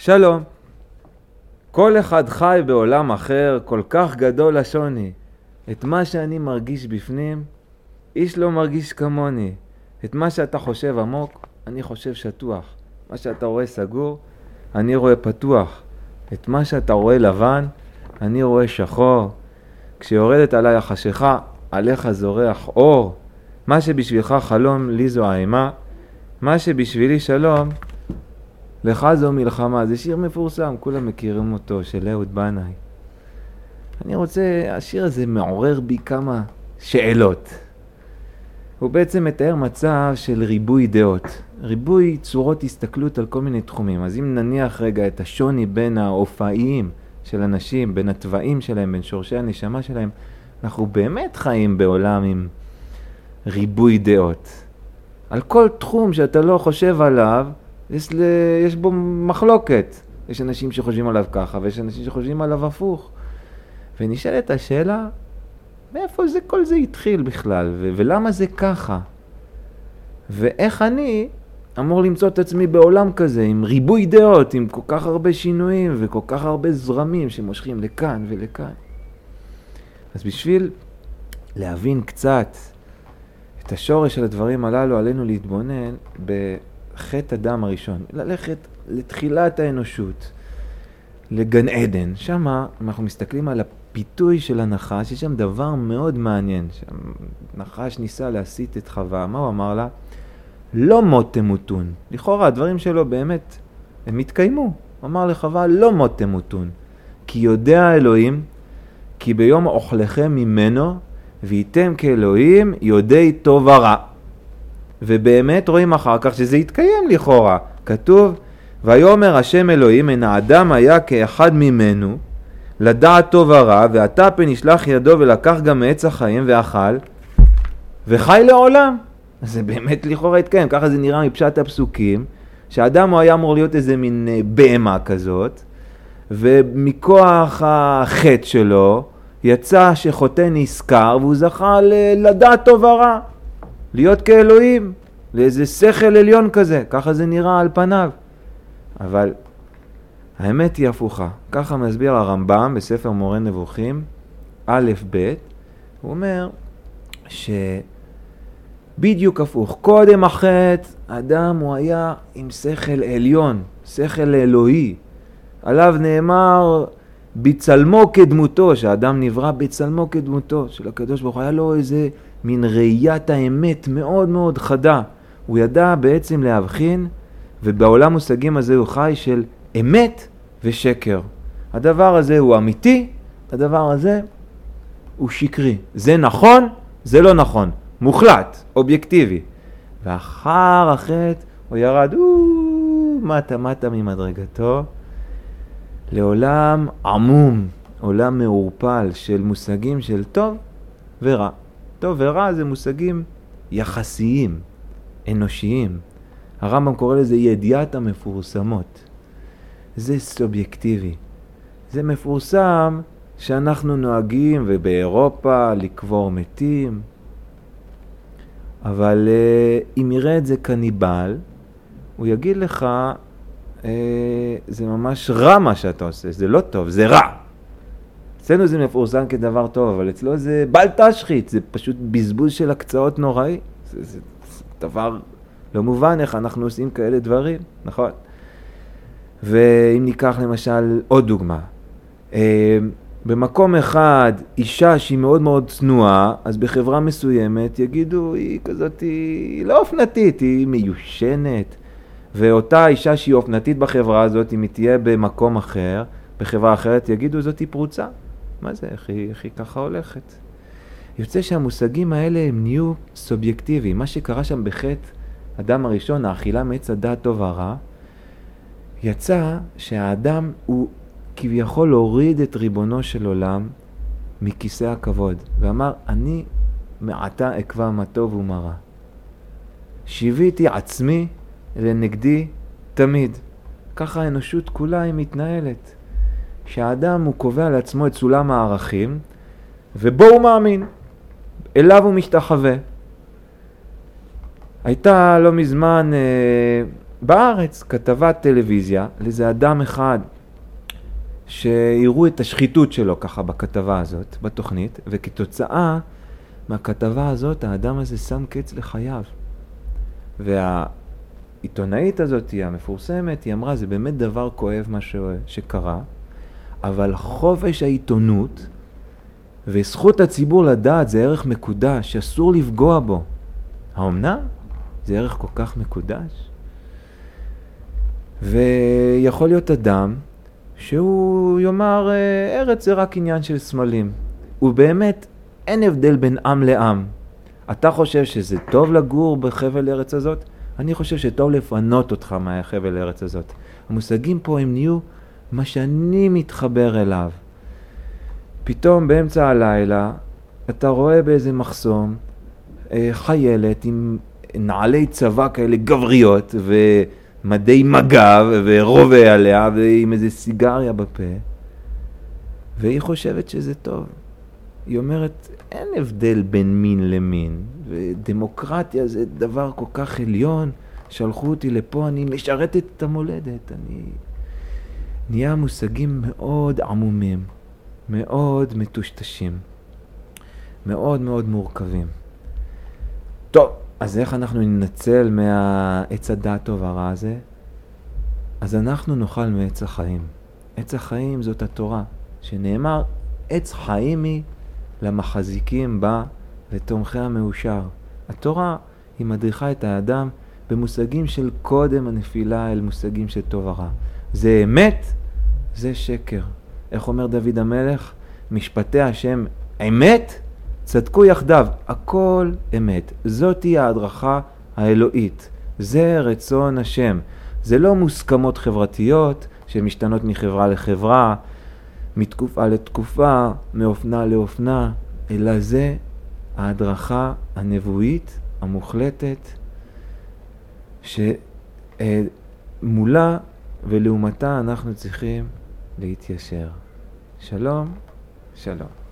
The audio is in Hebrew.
שלום. כל אחד חי בעולם אחר, כל כך גדול השוני. את מה שאני מרגיש בפנים, איש לא מרגיש כמוני. את מה שאתה חושב עמוק, אני חושב שטוח. מה שאתה רואה סגור, אני רואה פתוח. את מה שאתה רואה לבן, אני רואה שחור. כשיורדת עליי החשיכה, עליך זורח אור. מה שבשבילך חלום, לי זו האימה. מה שבשבילי שלום, לך זו מלחמה. זה שיר מפורסם, כולם מכירים אותו, של אהוד בנאי. אני רוצה, השיר הזה מעורר בי כמה שאלות. הוא בעצם מתאר מצב של ריבוי דעות, ריבוי צורות הסתכלות על כל מיני תחומים. אז אם נניח רגע את השוני בין האופאיים של אנשים, בין הטבעים שלהם, בין שורשי הנשמה שלהם, אנחנו באמת חיים בעולם עם ריבוי דעות. על כל תחום שאתה לא חושב עליו, יש בו מחלוקת. יש אנשים שחושבים עליו ככה, ויש אנשים שחושבים עליו הפוך. ונשאלת השאלה, מאיפה כל זה התחיל בכלל, ולמה זה ככה? ואיך אני אמור למצוא את עצמי בעולם כזה, עם ריבוי דעות, עם כל כך הרבה שינויים, וכל כך הרבה זרמים שמושכים לכאן ולכאן. אז בשביל להבין קצת את השורש של הדברים הללו, עלינו להתבונן בחטא אדם הראשון, ללכת לתחילת האנושות, לגן עדן. שם אנחנו מסתכלים על הפיתוי של הנחש, יש שם דבר מאוד מעניין. נחש ניסה להסית את חווה, מה הוא אמר לה? לא מות תמותון. לכאורה הדברים שלו באמת, הם התקיימו. הוא אמר לחווה, לא מות תמותון. כי יודע אלוהים, כי ביום אוכלכם ממנו, וייתם כאלוהים יודעי טוב ורע. ובאמת רואים אחר כך שזה יתקיים לכאורה. כתוב, ויאמר השם אלוהים, אין האדם היה כאחד ממנו, לדעת טוב ורע, ועתה פן ישלח ידו ולקח גם מעץ החיים ואכל, וחי לעולם. אז זה באמת לכאורה יתקיים. ככה זה נראה מפשט הפסוקים, שהאדם הוא היה אמור להיות איזה מין בהמה כזאת, ומכוח החטא שלו, יצא שחוטא נזכר, והוא זכה לדעת טוב ורע, להיות כאלוהים, לאיזה שכל עליון כזה. ככה זה נראה על פניו. אבל האמת היא הפוכה. ככה מסביר הרמב"ם בספר מורה נבוכים, א' ב', הוא אומר שבדיוק הפוך. קודם החטא, אדם הוא היה עם שכל עליון, שכל אלוהי. עליו נאמר בצלמו כדמותו, שהאדם נברא בצלמו כדמותו, של הקדוש ברוך הוא. היה לו איזה מין ראיית האמת מאוד מאוד חדה. הוא ידע בעצם להבחין, ובעולם מושגים הזה הוא חי של אמת ושקר. הדבר הזה הוא אמיתי, הדבר הזה הוא שקרי. זה נכון, זה לא נכון. מוחלט, אובייקטיבי. ואחר החטא הוא ירד מטה ממדרגתו לעולם עמום, עולם מעורפל של מושגים של טוב ורע. טוב ורע זה מושגים יחסיים, אנושיים. הרמב"ם קורא לזה ידיעת המפורסמות. זה סובייקטיבי. זה מפורסם שאנחנו נוהגים ובאירופה לקבור מתים. אבל אם יראה את זה קניבל, הוא יגיד לך, זה ממש רע מה שאתה עושה, זה לא טוב, זה רע. אצלנו זה מפורסם כדבר טוב, אבל אצלו זה בל תשחית, זה פשוט בזבוז של הקצאות נוראי. זה דבר לא מובן איך אנחנו עושים כאלה דברים, נכון? ואם ניקח למשל עוד דוגמה, במקום אחד אישה שהיא מאוד מאוד צנועה, אז בחברה מסוימת יגידו היא כזאת, היא לא אופנתית, היא מיושנת. ואותה אישה שהיא אופנתית בחברה הזאת, אם היא תהיה במקום אחר, בחברה אחרת, יגידו זאת היא פרוצה. מה זה? איך היא ככה הולכת? יוצא שהמושגים האלה הם נהיו סובייקטיביים. מה שקרה שם בחטא אדם הראשון, האכילה מעץ הדעת טוב ורע, יצא שהאדם הוא כביכול הוריד את ריבונו של עולם מכיסא הכבוד, ואמר, אני מעתה אקבע מה טוב ומה רע. שיוויתי עצמי לנגדי תמיד. ככה האנושות כולה היא מתנהלת. שהאדם הוא קובע לעצמו את סולם הערכים, ובו הוא מאמין, אליו הוא משתחווה. הייתה לא מזמן בארץ כתבת טלוויזיה לאיזה אדם אחד שיראו את השחיתות שלו ככה בכתבה הזאת, בתוכנית, וכתוצאה מהכתבה הזאת האדם הזה שם קץ לחייו. והעיתונאית הזאת, המפורסמת, היא אמרה, זה באמת דבר כואב מה שקרה, אבל חופש העיתונות וזכות הציבור לדעת זה ערך מקודש שאסור לפגוע בו. האמנם? זה ערך כל כך מקודש. ויכול להיות אדם שהוא יאמר, ארץ זה רק עניין של סמלים. ובאמת אין הבדל בין עם לעם. אתה חושב שזה טוב לגור בחבל ארץ הזאת? אני חושב שטוב לפנות אותך מהחבל ארץ הזאת. המושגים פה הם נהיו מה שאני מתחבר אליו. פתאום באמצע הלילה אתה רואה באיזה מחסום חיילת עם נעלי צבא כאלה גבריות ומדי מג"ב ורובה עליה ועם איזה סיגריה בפה, והיא חושבת שזה טוב. היא אומרת, אין הבדל בין מין למין, ודמוקרטיה זה דבר כל כך עליון, שלחו אותי לפה, אני משרתת את המולדת. נהיה מושגים מאוד עמומים, מאוד מטושטשים, מאוד מאוד מורכבים. טוב, אז איך אנחנו ננצל מהעץ הדעת טוב הרע הזה? אז אנחנו נאכל מעץ החיים. עץ החיים זאת התורה, שנאמר, עץ חיים היא למחזיקים בה ותומכי המאושר. התורה היא מדריכה את האדם במושגים של קודם הנפילה אל מושגים של טוב הרע. זה אמת, זה שקר. איך אומר דוד המלך? משפטי השם אמת, צדקו יחדיו. הכל אמת. זאת היא ההדרכה האלוהית. זה רצון השם. זה לא מוסכמות חברתיות שמשתנות מחברה לחברה, מתקופה לתקופה, מאופנה לאופנה, אלא זה ההדרכה הנבואית המוחלטת שמולה ולעומתה אנחנו צריכים להתיישר. שלום, שלום.